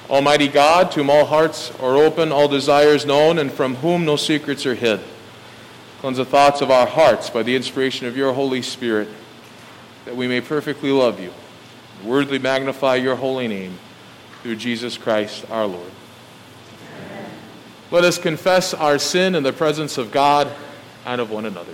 Almighty God, to whom all hearts are open, all desires known, and from whom no secrets are hid, cleanse the thoughts of our hearts by the inspiration of your Holy Spirit, that we may perfectly love you, and worthily magnify your holy name, through Jesus Christ our Lord. Amen. Let us confess our sin in the presence of God and of one another.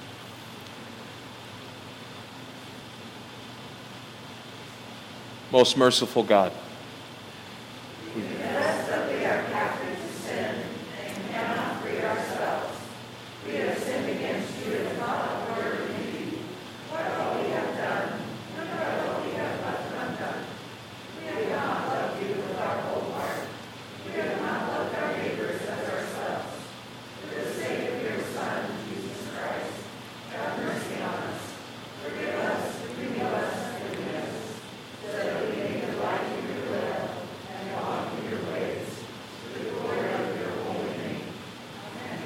Most merciful God, we confess that we are captive to sin and cannot free ourselves. We have sinned against you in thought, word, and deed. What all we have done, and what all we have left undone. We have not loved you with our whole heart. We have not loved our neighbors as ourselves. For the sake of your Son, Jesus Christ, have mercy on us. Forgive us, renew us, and forgive us, so that we may delight in your will and walk in your ways, to the glory of your holy name. Amen.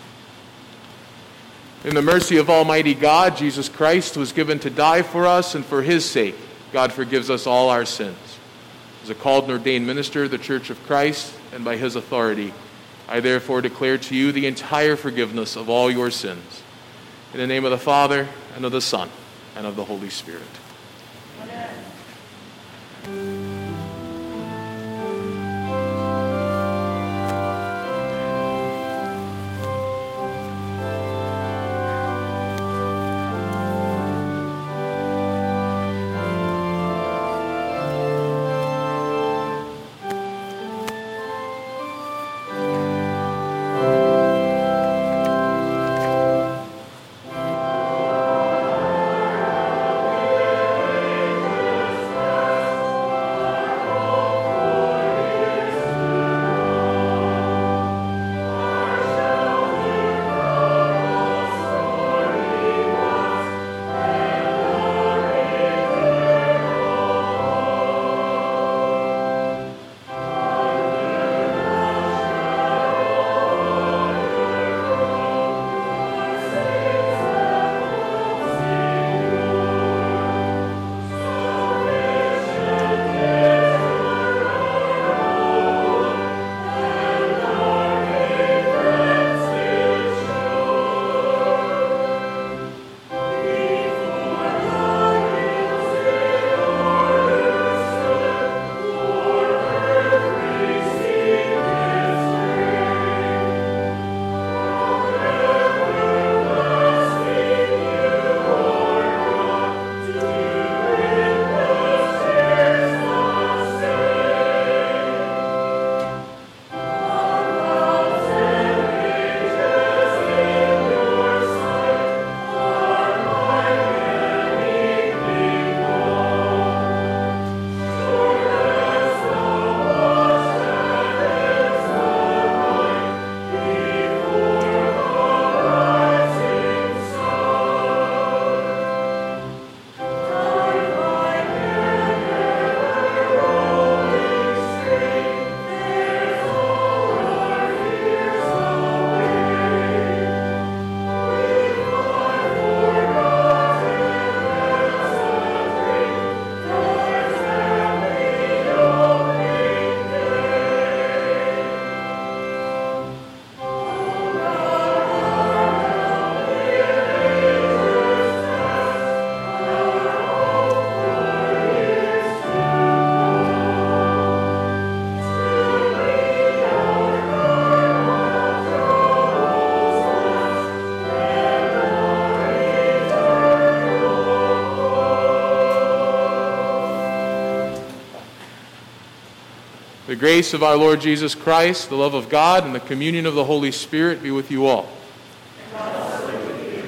in the mercy of Almighty God, Jesus Christ was given to die for us, and for his sake, God forgives us all our sins. As a called and ordained minister of the Church of Christ, and by his authority, I therefore declare to you the entire forgiveness of all your sins. In the name of the Father, and of the Son, and of the Holy Spirit. Amen. The grace of our Lord Jesus Christ, the love of God, and the communion of the Holy Spirit be with you all. And also with you.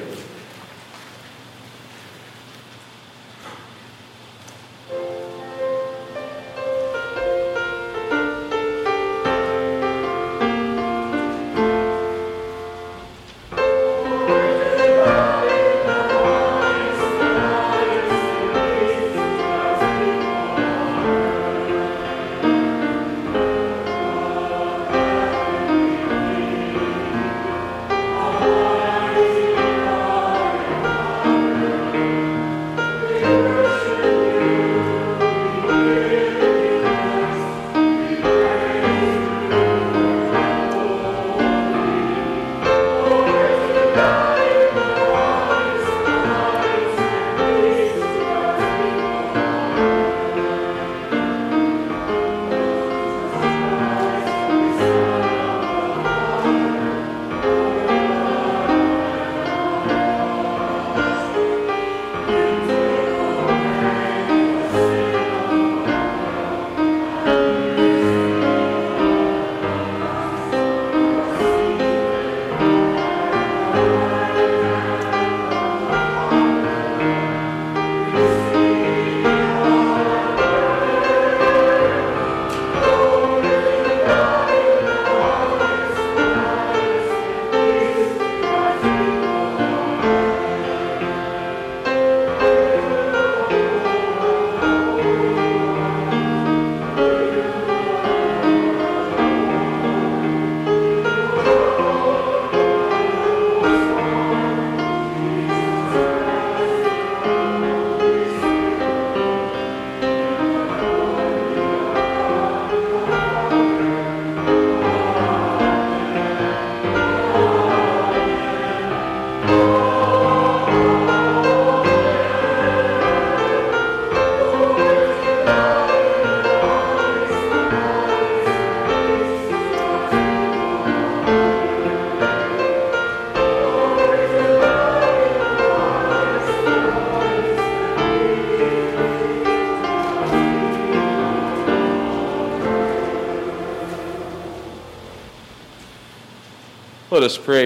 Let us pray.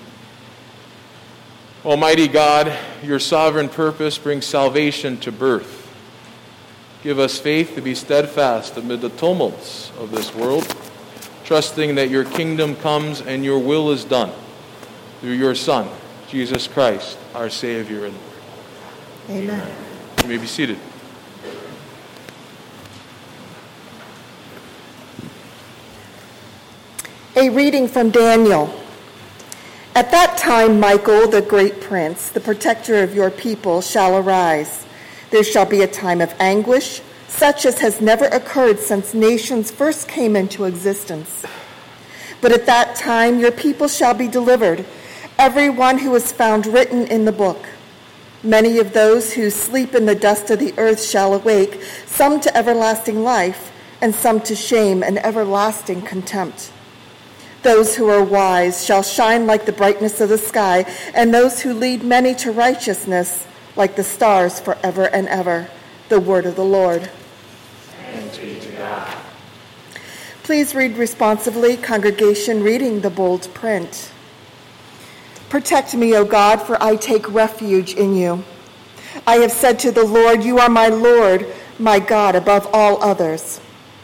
Almighty God, your sovereign purpose brings salvation to birth. Give us faith to be steadfast amid the tumults of this world, trusting that your kingdom comes and your will is done through your Son, Jesus Christ, our Savior and Lord. Amen. You may be seated. A reading from Daniel. At that time, Michael, the great prince, the protector of your people, shall arise. There shall be a time of anguish, such as has never occurred since nations first came into existence. But at that time, your people shall be delivered, every one who is found written in the book. Many of those who sleep in the dust of the earth shall awake, some to everlasting life, and some to shame and everlasting contempt. Those who are wise shall shine like the brightness of the sky, and those who lead many to righteousness like the stars forever and ever. The word of the Lord. Thanks be to God. Please read responsively, congregation, reading the bold print. Protect me, O God, for I take refuge in you. I have said to the Lord, you are my Lord, my God, above all others.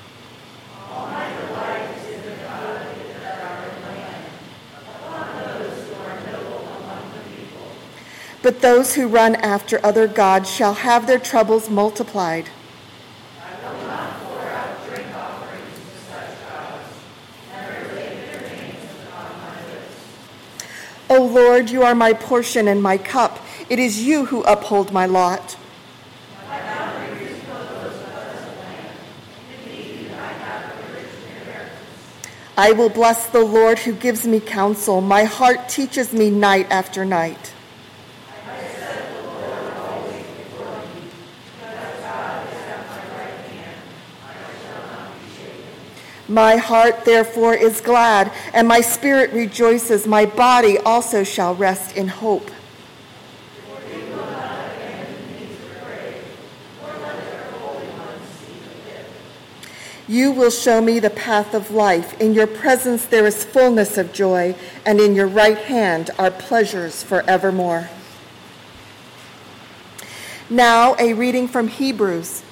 But those who run after other gods shall have their troubles multiplied. I will not pour out drink offerings to such gods, never lay their names upon my lips. O Lord, you are my portion and my cup. It is you who uphold my lot. My boundaries fill those of us land. Indeed, I have a rich inheritance. I will bless the Lord who gives me counsel. My heart teaches me night after night. My heart, therefore, is glad, and my spirit rejoices. My body also shall rest in hope. You will show me the path of life. In your presence there is fullness of joy, and in your right hand are pleasures forevermore. Now, a reading from Hebrews.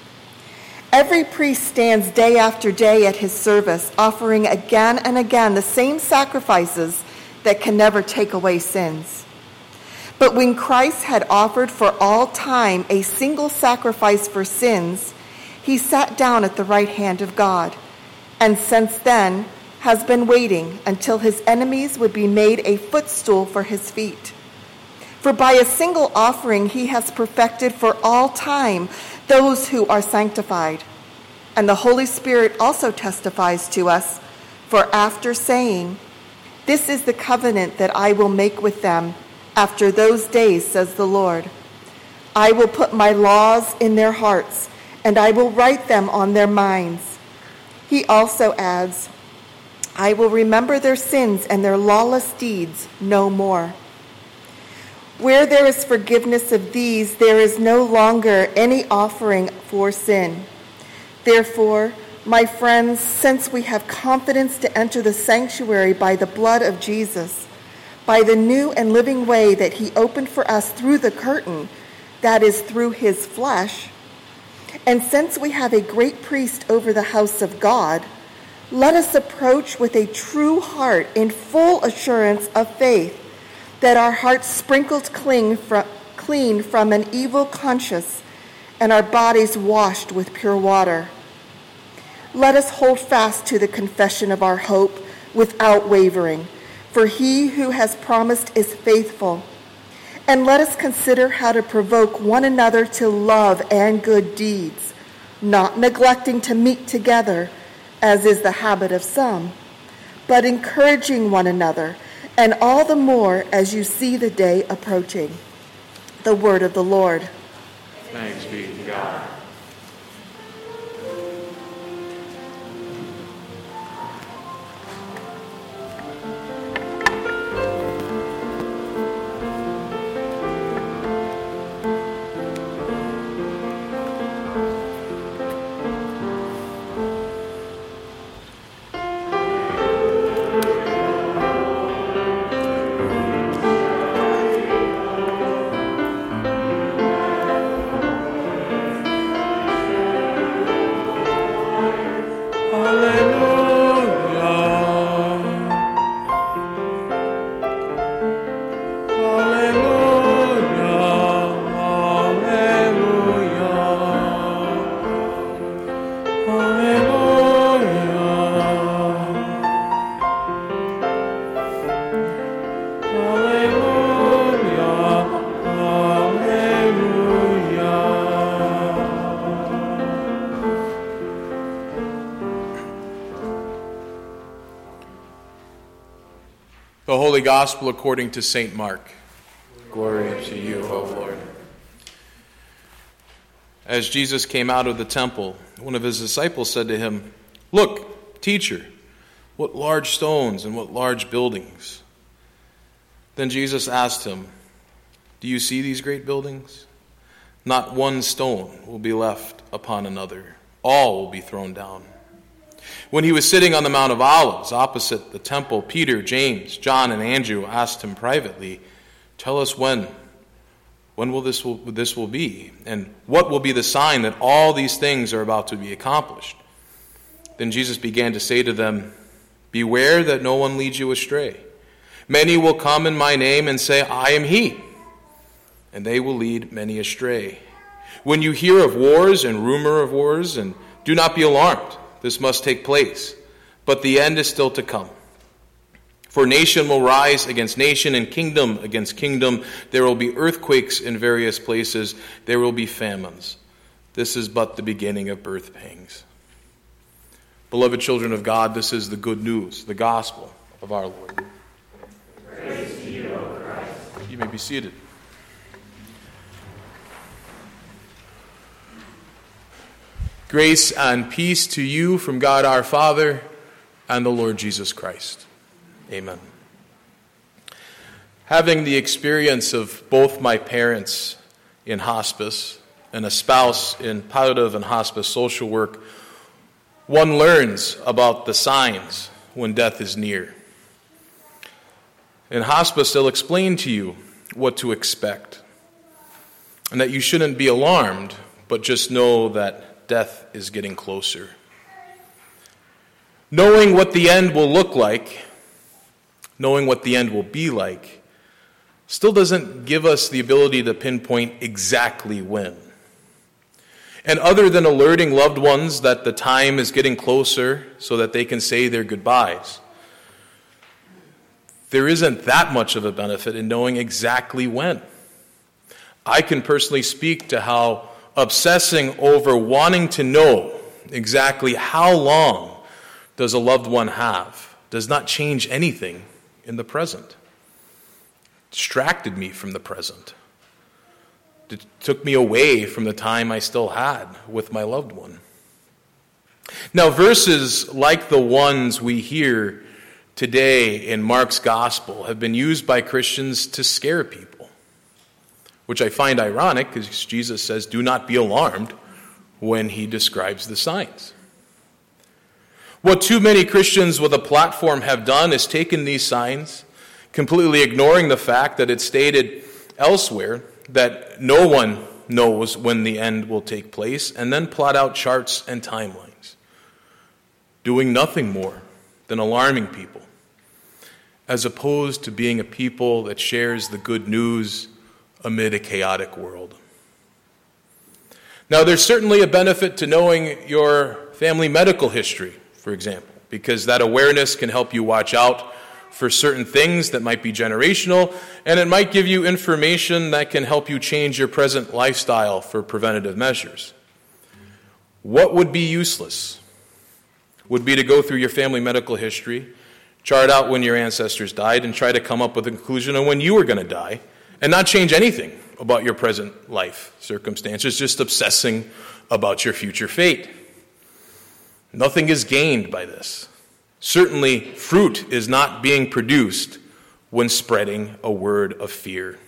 Every priest stands day after day at his service, offering again and again the same sacrifices that can never take away sins. But when Christ had offered for all time a single sacrifice for sins, he sat down at the right hand of God, and since then has been waiting until his enemies would be made a footstool for his feet. For by a single offering he has perfected for all time those who are sanctified. And the Holy Spirit also testifies to us, for after saying, "This is the covenant that I will make with them after those days," says the Lord, "I will put my laws in their hearts, and I will write them on their minds." He also adds, "I will remember their sins and their lawless deeds no more." Where there is forgiveness of these, there is no longer any offering for sin. Therefore, my friends, since we have confidence to enter the sanctuary by the blood of Jesus, by the new and living way that he opened for us through the curtain, that is, through his flesh, and since we have a great priest over the house of God, let us approach with a true heart in full assurance of faith, that our hearts sprinkled clean from an evil conscience and our bodies washed with pure water. Let us hold fast to the confession of our hope without wavering, for he who has promised is faithful. And let us consider how to provoke one another to love and good deeds, not neglecting to meet together, as is the habit of some, but encouraging one another, and all the more as you see the day approaching. The word of the Lord. Thanks be to God. The Holy Gospel according to St. Mark. Glory to you, O Lord. As Jesus came out of the temple, one of his disciples said to him, "Look, teacher, what large stones and what large buildings." Then Jesus asked him, "Do you see these great buildings? Not one stone will be left upon another. All will be thrown down." When he was sitting on the Mount of Olives opposite the temple, Peter, James, John, and Andrew asked him privately, "Tell us when will this be? And what will be the sign that all these things are about to be accomplished?" Then Jesus began to say to them, "Beware that no one leads you astray. Many will come in my name and say, 'I am he,' and they will lead many astray. When you hear of wars and rumor of wars, and do not be alarmed. This must take place, but the end is still to come. For nation will rise against nation and kingdom against kingdom. There will be earthquakes in various places. There will be famines. This is but the beginning of birth pangs." Beloved children of God, this is the good news, the gospel of our Lord. Praise to you, O Christ. You may be seated. Grace and peace to you from God our Father and the Lord Jesus Christ. Amen. Having the experience of both my parents in hospice and a spouse in palliative and hospice social work, one learns about the signs when death is near. In hospice, they'll explain to you what to expect, and that you shouldn't be alarmed, but just know that death is getting closer. Knowing what the end will look like, knowing what the end will be like, still doesn't give us the ability to pinpoint exactly when. And other than alerting loved ones that the time is getting closer so that they can say their goodbyes, there isn't that much of a benefit in knowing exactly when. I can personally speak to how obsessing over wanting to know exactly how long does a loved one have does not change anything in the present. It distracted me from the present. It took me away from the time I still had with my loved one. Now, verses like the ones we hear today in Mark's gospel have been used by Christians to scare people, which I find ironic because Jesus says, "Do not be alarmed," when he describes the signs. What too many Christians with a platform have done is taken these signs, completely ignoring the fact that it's stated elsewhere that no one knows when the end will take place, and then plot out charts and timelines, doing nothing more than alarming people, as opposed to being a people that shares the good news amid a chaotic world. Now, there's certainly a benefit to knowing your family medical history, for example, because that awareness can help you watch out for certain things that might be generational, and it might give you information that can help you change your present lifestyle for preventative measures. What would be useless would be to go through your family medical history, chart out when your ancestors died, and try to come up with a conclusion on when you were going to die, and not change anything about your present life circumstances, just obsessing about your future fate. Nothing is gained by this. Certainly, fruit is not being produced when spreading a word of fear.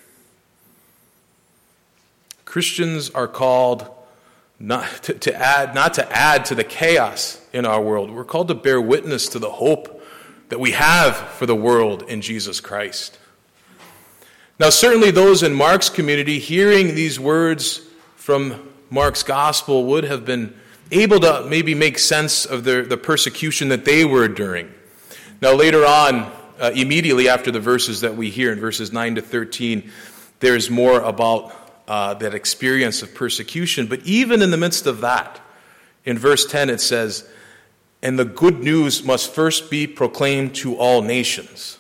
Christians are called not to add to the chaos in our world. We're called to bear witness to the hope that we have for the world in Jesus Christ. Now, certainly those in Mark's community hearing these words from Mark's gospel would have been able to maybe make sense of the persecution that they were enduring. Now, later on, immediately after the verses that we hear in verses 9 to 13, there's more about that experience of persecution. But even in the midst of that, in verse 10 it says, "And the good news must first be proclaimed to all nations."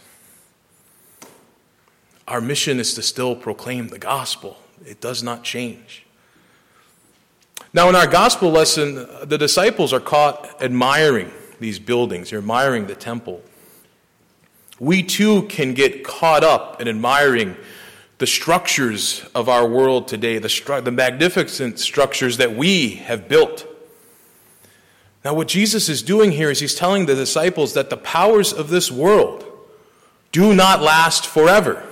Our mission is to still proclaim the gospel. It does not change. Now, in our gospel lesson, the disciples are caught admiring these buildings, admiring the temple. we too can get caught up in admiring the structures of our world today, the magnificent structures that we have built. Now, what Jesus is doing here is he's telling the disciples that the powers of this world do not last forever.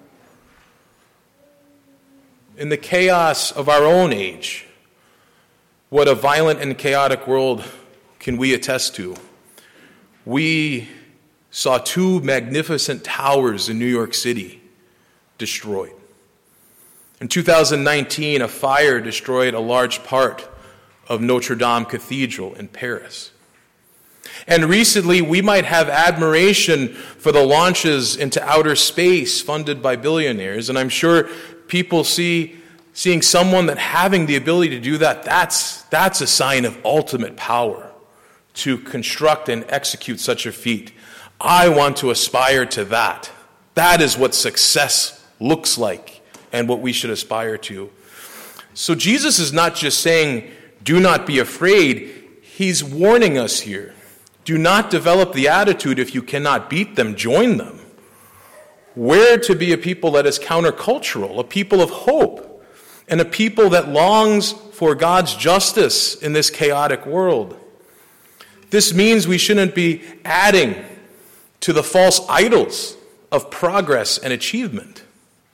In the chaos of our own age, what a violent and chaotic world can we attest to? We saw 2 magnificent towers in New York City destroyed. In 2019, a fire destroyed a large part of Notre Dame Cathedral in Paris. And recently, we might have admiration for the launches into outer space funded by billionaires, and I'm sure people seeing someone that having the ability to do that, that's a sign of ultimate power to construct and execute such a feat. I want to aspire to that. That is what success looks like and what we should aspire to. So Jesus is not just saying, do not be afraid. He's warning us here. Do not develop the attitude, if you cannot beat them, join them. We're to be a people that is countercultural, a people of hope, and a people that longs for God's justice in this chaotic world. This means we shouldn't be adding to the false idols of progress and achievement.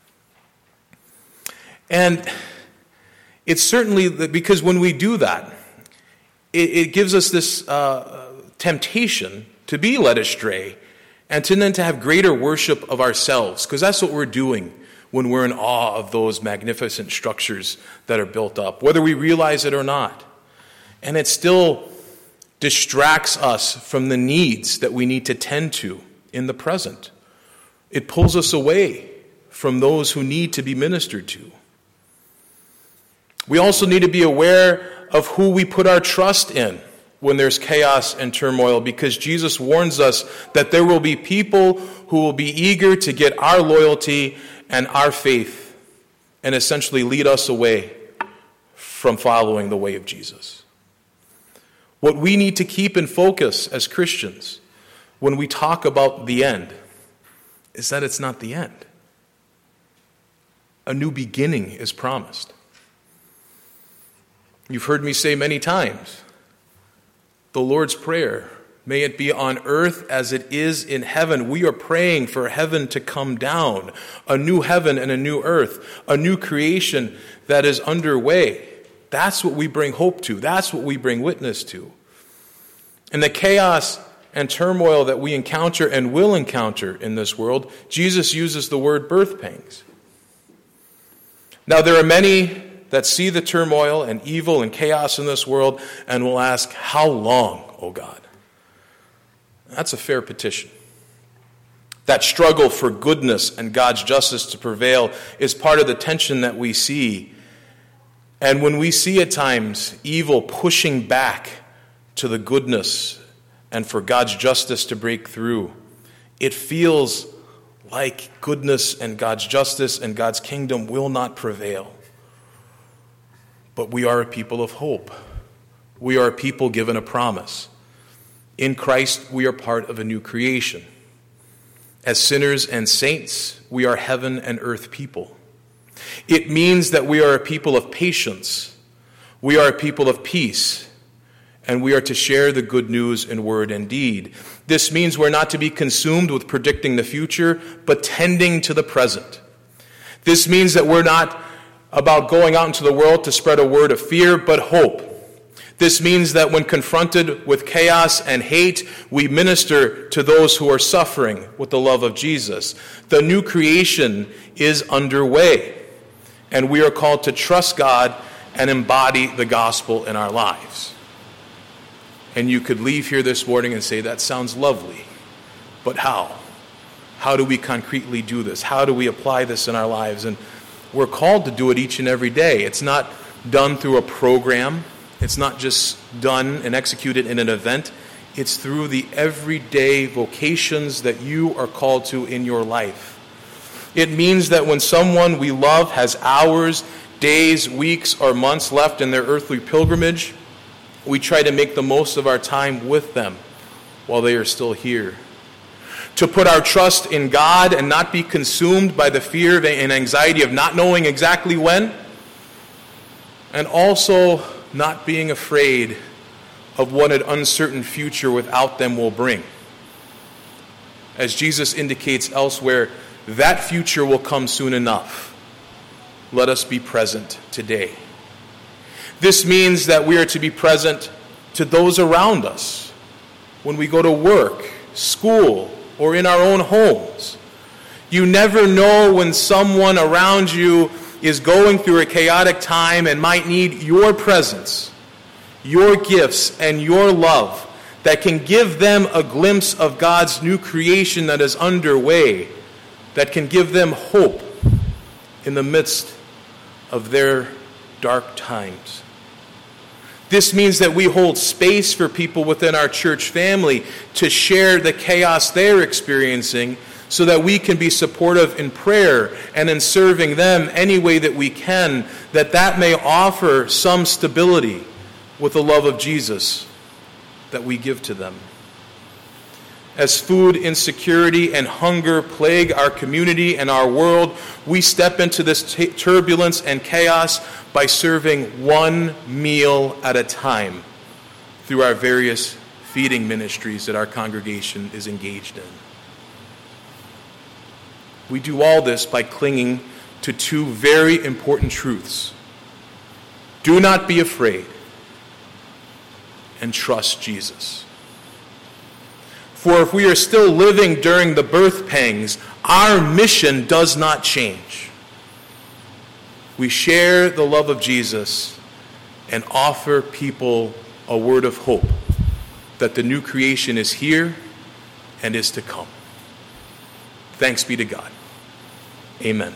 And it's certainly because when we do that, it gives us this temptation to be led astray and then to have greater worship of ourselves, because that's what we're doing when we're in awe of those magnificent structures that are built up, whether we realize it or not. And it still distracts us from the needs that we need to tend to in the present. It pulls us away from those who need to be ministered to. We also need to be aware of who we put our trust in when there's chaos and turmoil, because Jesus warns us that there will be people who will be eager to get our loyalty and our faith and essentially lead us away from following the way of Jesus. What we need to keep in focus as Christians when we talk about the end is that it's not the end. A new beginning is promised. You've heard me say many times, the Lord's Prayer, may it be on earth as it is in heaven. We are praying for heaven to come down, a new heaven and a new earth, a new creation that is underway. That's what we bring hope to. That's what we bring witness to. And the chaos and turmoil that we encounter and will encounter in this world, Jesus uses the word birth pangs. Now, there are many that see the turmoil and evil and chaos in this world and will ask, how long, O God? That's a fair petition. That struggle for goodness and God's justice to prevail is part of the tension that we see. And when we see at times evil pushing back to the goodness and for God's justice to break through, it feels like goodness and God's justice and God's kingdom will not prevail. But we are a people of hope. We are a people given a promise. In Christ, we are part of a new creation. As sinners and saints, we are heaven and earth people. It means that we are a people of patience. We are a people of peace. And we are to share the good news in word and deed. This means we're not to be consumed with predicting the future, but tending to the present. This means that we're not about going out into the world to spread a word of fear, but hope. This means that when confronted with chaos and hate, we minister to those who are suffering with the love of Jesus. The new creation is underway, and we are called to trust God and embody the gospel in our lives. And you could leave here this morning and say, that sounds lovely, but how? How do we concretely do this? How do we apply this in our lives? And we're called to do it each and every day. It's not done through a program. It's not just done and executed in an event. It's through the everyday vocations that you are called to in your life. It means that when someone we love has hours, days, weeks, or months left in their earthly pilgrimage, we try to make the most of our time with them while they are still here. to put our trust in God and not be consumed by the fear and anxiety of not knowing exactly when, and also not being afraid of what an uncertain future without them will bring. As Jesus indicates elsewhere, that future will come soon enough. Let us be present today. This means that we are to be present to those around us when we go to work, school, or in our own homes. You never know when someone around you is going through a chaotic time and might need your presence, your gifts, and your love that can give them a glimpse of God's new creation that is underway, that can give them hope in the midst of their dark times. This means that we hold space for people within our church family to share the chaos they're experiencing so that we can be supportive in prayer and in serving them any way that we can, that may offer some stability with the love of Jesus that we give to them. As food insecurity and hunger plague our community and our world, we step into this turbulence and chaos by serving one meal at a time through our various feeding ministries that our congregation is engaged in. We do all this by clinging to two very important truths. Do not be afraid, and trust Jesus. For if we are still living during the birth pangs, our mission does not change. We share the love of Jesus and offer people a word of hope that the new creation is here and is to come. Thanks be to God. Amen.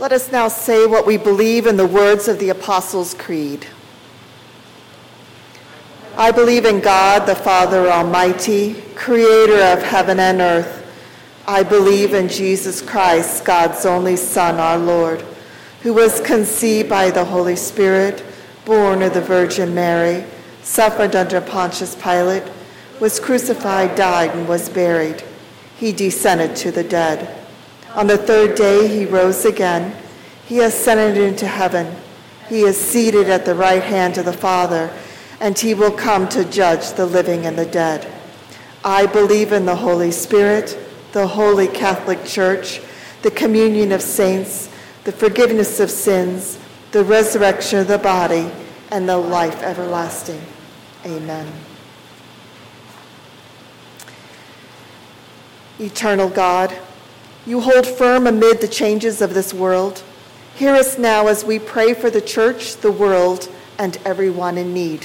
Let us now say what we believe in the words of the Apostles' Creed. I believe in God, the Father Almighty, creator of heaven and earth. I believe in Jesus Christ, God's only Son, our Lord, who was conceived by the Holy Spirit, born of the Virgin Mary, suffered under Pontius Pilate, was crucified, died, and was buried. He descended to the dead. On the third day he rose again. He ascended into heaven. He is seated at the right hand of the Father, and he will come to judge the living and the dead. I believe in the Holy Spirit, the Holy Catholic Church, the communion of saints, the forgiveness of sins, the resurrection of the body, and the life everlasting. Amen. Eternal God, you hold firm amid the changes of this world. Hear us now as we pray for the church, the world, and everyone in need.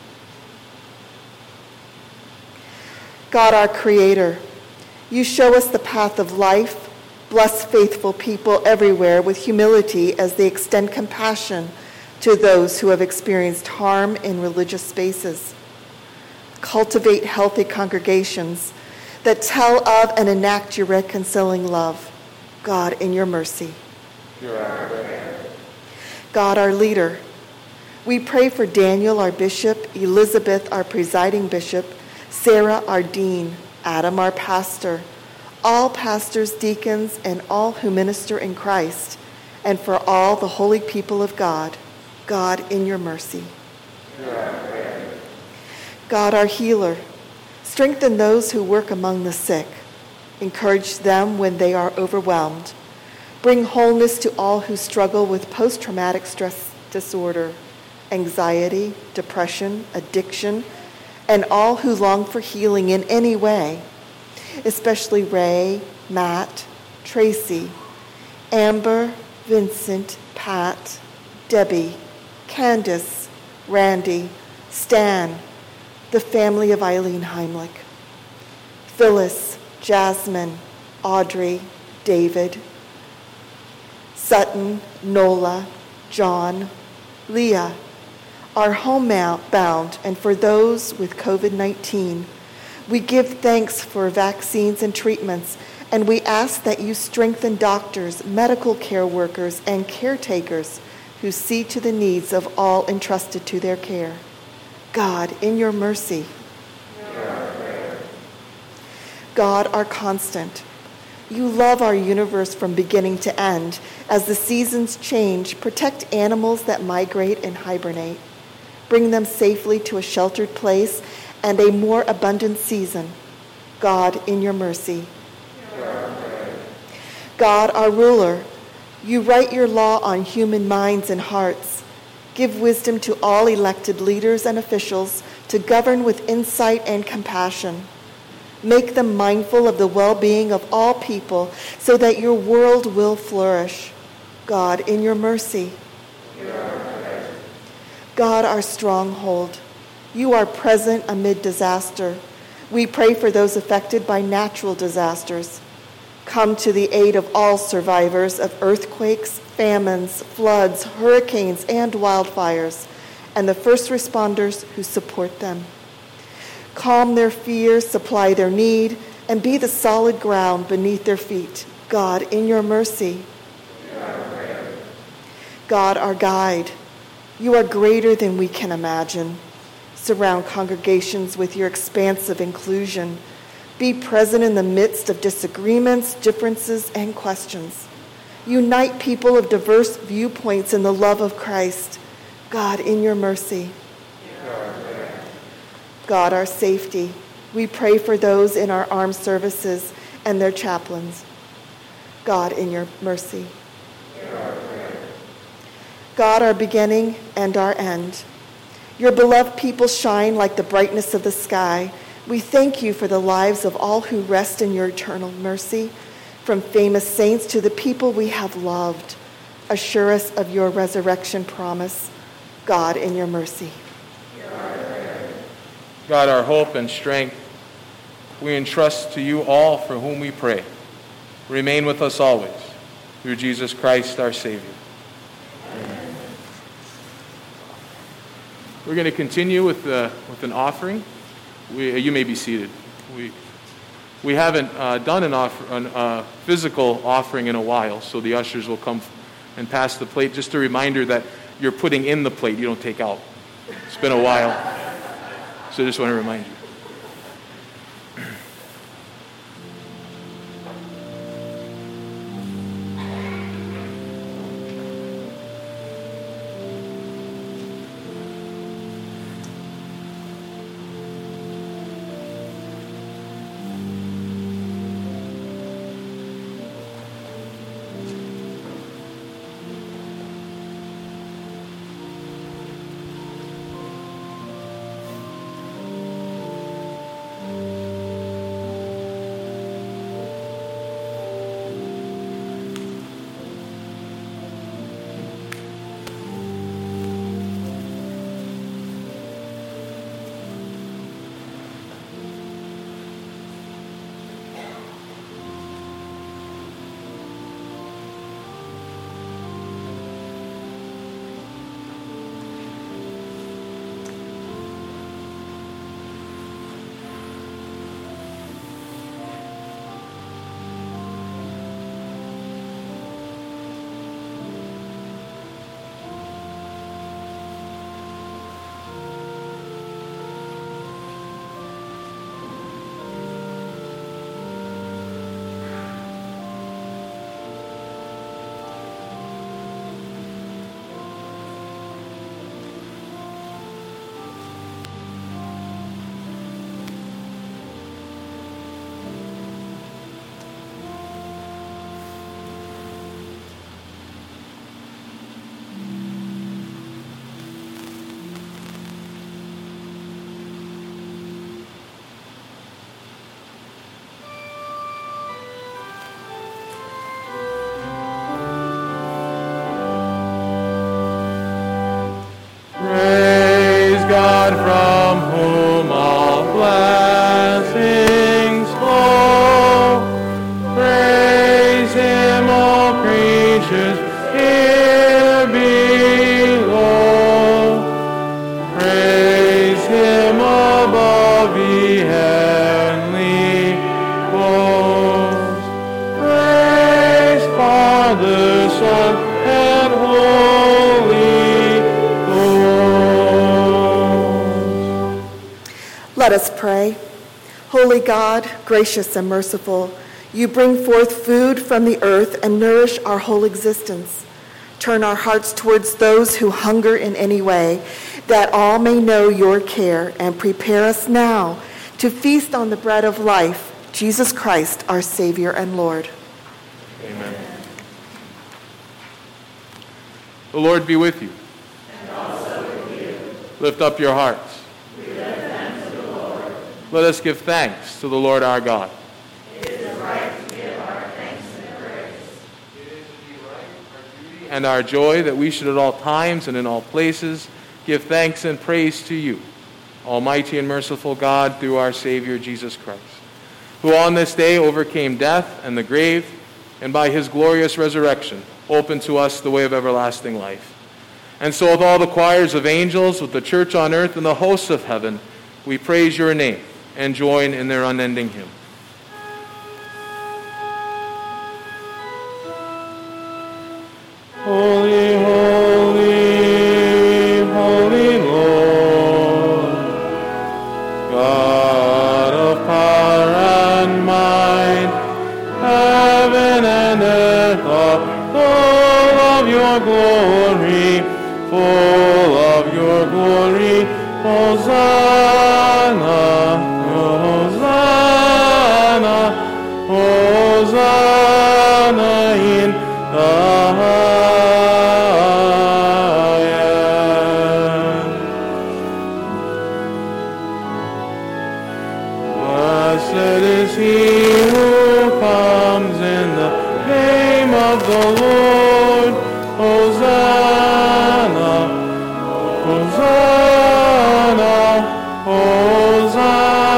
God, our Creator, you show us the path of life. Bless faithful people everywhere with humility as they extend compassion to those who have experienced harm in religious spaces. Cultivate healthy congregations that tell of and enact your reconciling love. God, in your mercy. God, our leader, we pray for Daniel, our bishop, Elizabeth, our presiding bishop, Sarah, our dean, Adam, our pastor, all pastors, deacons, and all who minister in Christ, and for all the holy people of God. God, in your mercy. God, our healer, strengthen those who work among the sick. Encourage them when they are overwhelmed. Bring wholeness to all who struggle with post-traumatic stress disorder, anxiety, depression, addiction, and all who long for healing in any way, especially Ray, Matt, Tracy, Amber, Vincent, Pat, Debbie, Candace, Randy, Stan, the family of Eileen Heimlich, Phyllis, Jasmine, Audrey, David, Sutton, Nola, John, Leah, our homebound, and for those with COVID-19. We give thanks for vaccines and treatments, and we ask that you strengthen doctors, medical care workers, and caretakers who see to the needs of all entrusted to their care. God, in your mercy. God, our constant, you love our universe from beginning to end. As the seasons change, protect animals that migrate and hibernate. Bring them safely to a sheltered place and a more abundant season. God, in your mercy. God, our ruler, you write your law on human minds and hearts. Give wisdom to all elected leaders and officials to govern with insight and compassion. Make them mindful of the well-being of all people so that your world will flourish. God, in your mercy. God, our stronghold, you are present amid disaster. We pray for those affected by natural disasters. Come to the aid of all survivors of earthquakes, famines, floods, hurricanes, and wildfires, and the first responders who support them. Calm their fears, supply their need, and be the solid ground beneath their feet. God, in your mercy. God, our guide, you are greater than we can imagine. Surround congregations with your expansive inclusion. Be present in the midst of disagreements, differences, and questions. Unite people of diverse viewpoints in the love of Christ. God, in your mercy. God, our safety, we pray for those in our armed services and their chaplains. God, in your mercy. God, our beginning and our end. Your beloved people shine like the brightness of the sky. We thank you for the lives of all who rest in your eternal mercy, from famous saints to the people we have loved. Assure us of your resurrection promise. God, in your mercy. God, our hope and strength, we entrust to you all for whom we pray. Remain with us always. through Jesus Christ our Savior. Amen. We're going to continue with an offering. You may be seated. We haven't done a physical offering in a while, so the ushers will come and pass the plate. Just a reminder that you're putting in the plate, you don't take out. It's been a while, so I just want to remind you. Let us pray. Holy God, gracious and merciful, you bring forth food from the earth and nourish our whole existence. Turn our hearts towards those who hunger in any way, that all may know your care, and prepare us now to feast on the bread of life, Jesus Christ, our Savior and Lord. Amen. The Lord be with you. And also with you. Lift up your hearts. Let us give thanks to the Lord our God. It is right to give our thanks and praise. It is indeed right, our duty and our joy, that we should at all times and in all places give thanks and praise to you, Almighty and merciful God, through our Savior Jesus Christ, who on this day overcame death and the grave, and by his glorious resurrection opened to us the way of everlasting life. And so with all the choirs of angels, with the church on earth and the hosts of heaven, we praise your name and join in their unending hymn. Holy, holy, holy Lord, God of power and might, heaven and earth are full of your glory, full of your glory. Hosanna. Hosanna, Hosanna in the highest. Blessed is he who comes in the name of the Lord. Hosanna, Hosanna, Hosanna.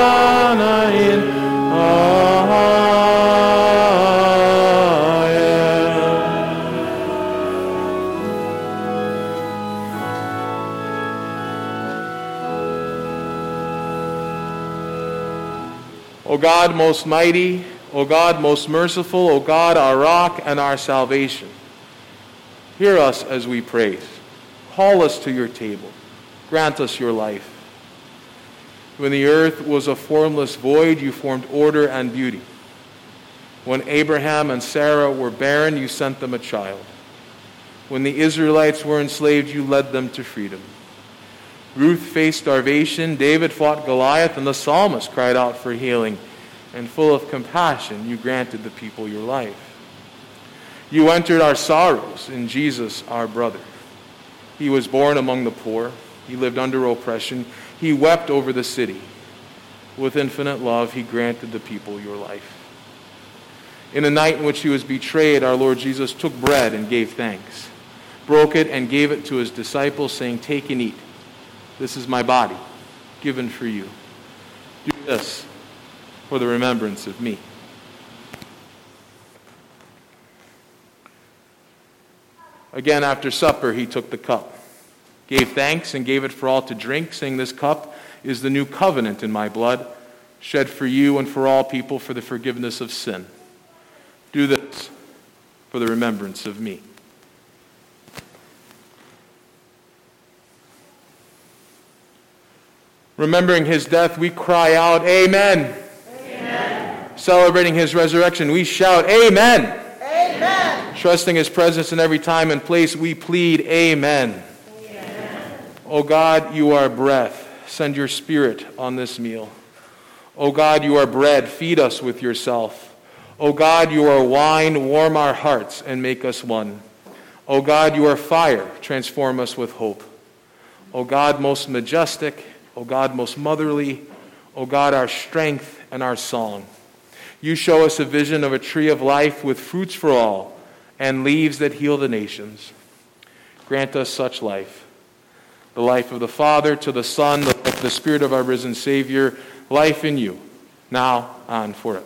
O God most mighty, O God most merciful, O God our rock and our salvation, hear us as we praise. Call us to your table. Grant us your life. When the earth was a formless void, you formed order and beauty. When Abraham and Sarah were barren, you sent them a child. When the Israelites were enslaved, you led them to freedom. Ruth faced starvation, David fought Goliath, and the psalmist cried out for healing. And full of compassion, you granted the people your life. You entered our sorrows in Jesus, our brother. He was born among the poor. He lived under oppression. He wept over the city. With infinite love, he granted the people your life. In the night in which he was betrayed, our Lord Jesus took bread and gave thanks, broke it and gave it to his disciples, saying, "Take and eat. This is my body, given for you. Do this for the remembrance of me." Again, after supper, he took the cup, gave thanks, and gave it for all to drink, saying, "This cup is the new covenant in my blood, shed for you and for all people for the forgiveness of sin. Do this for the remembrance of me." Remembering his death, we cry out, "Amen." Amen. Celebrating his resurrection, we shout, "Amen." Amen. Trusting his presence in every time and place, we plead, "Amen." Amen. O God, you are breath. Send your Spirit on this meal. O God, you are bread. Feed us with yourself. O God, you are wine. Warm our hearts and make us one. O God, you are fire. Transform us with hope. O God, most majestic. O God, most motherly. O God, our strength and our song. You show us a vision of a tree of life with fruits for all and leaves that heal the nations. Grant us such life. The life of the Father to the Son, the life of the Spirit of our risen Savior, life in you, now and forever.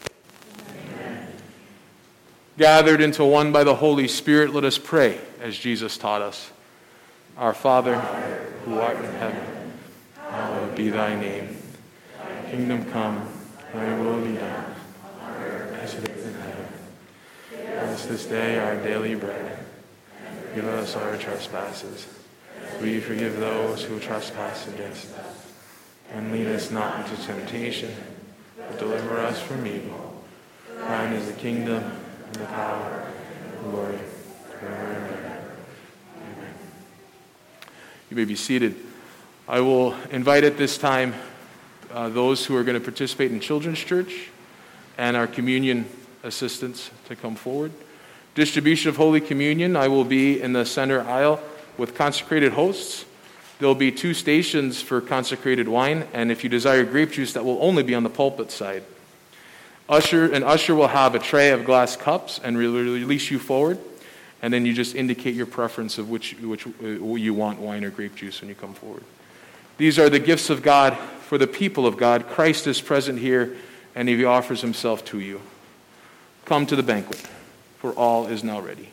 Amen. Gathered into one by the Holy Spirit, let us pray as Jesus taught us. Our Father, who art in heaven, hallowed be thy name. Thy kingdom come, thy will be done, as it is in heaven. Give us this day our daily bread. Forgive us our trespasses. We forgive those who trespass against us. And lead us not into temptation, but deliver us from evil. Thine is the kingdom, and the power, and the glory, forever and ever. Amen. You may be seated. I will invite at this time those who are going to participate in Children's Church and our communion assistants to come forward. Distribution of Holy Communion, I will be in the center aisle with consecrated hosts. There will be 2 stations for consecrated wine, and if you desire grape juice, that will only be on the pulpit side. An usher will have a tray of glass cups and release you forward, and then you just indicate your preference of which you want, wine or grape juice, when you come forward. These are the gifts of God for the people of God. Christ is present here, and he offers himself to you. Come to the banquet, for all is now ready.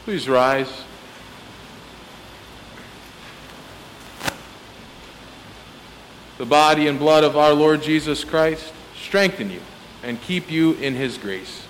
Please rise. The body and blood of our Lord Jesus Christ strengthen you and keep you in his grace.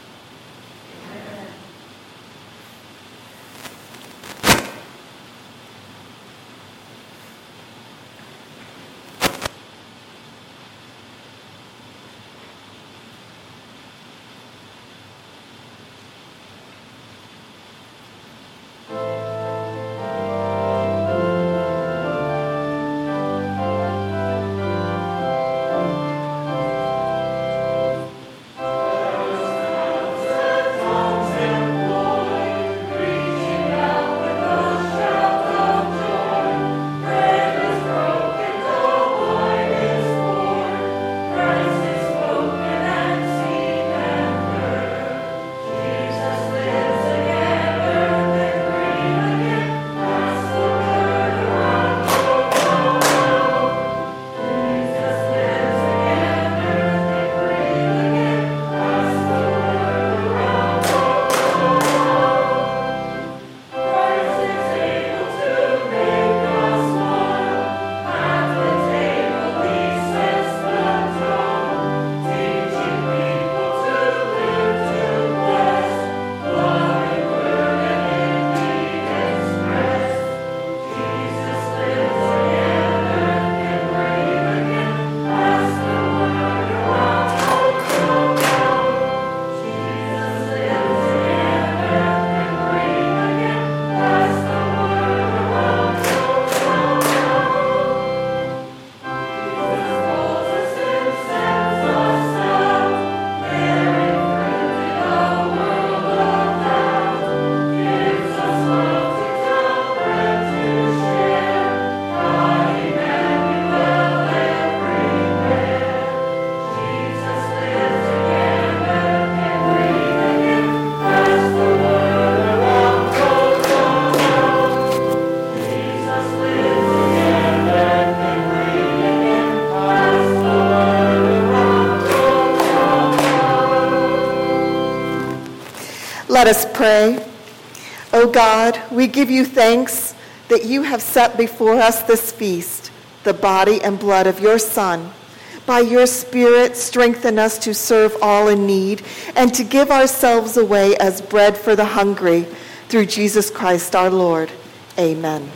Let us pray. O God, we give you thanks that you have set before us this feast, the body and blood of your Son. By your Spirit, strengthen us to serve all in need and to give ourselves away as bread for the hungry, through Jesus Christ our Lord. Amen.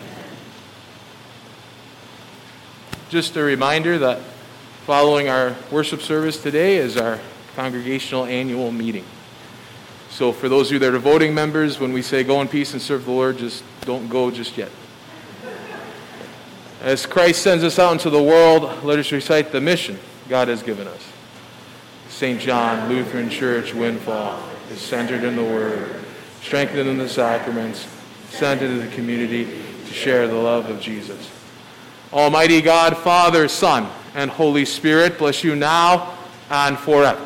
Just a reminder that following our worship service today is our congregational annual meeting. So for those of you that are voting members, when we say go in peace and serve the Lord, just don't go just yet. As Christ sends us out into the world, let us recite the mission God has given us. St. John Lutheran Church, Windfall, is centered in the Word, strengthened in the sacraments, sent into the community to share the love of Jesus. Almighty God, Father, Son, and Holy Spirit, bless you now and forever.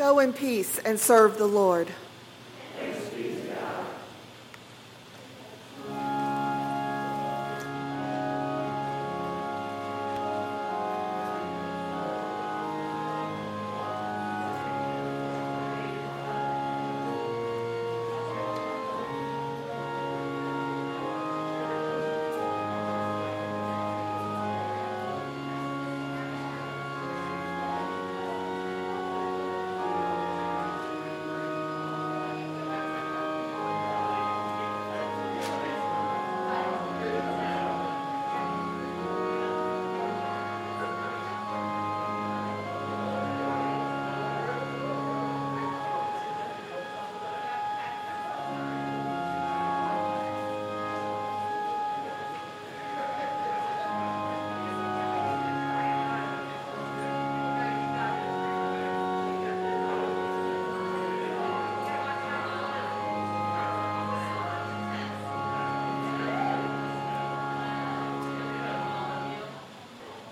Go in peace and serve the Lord.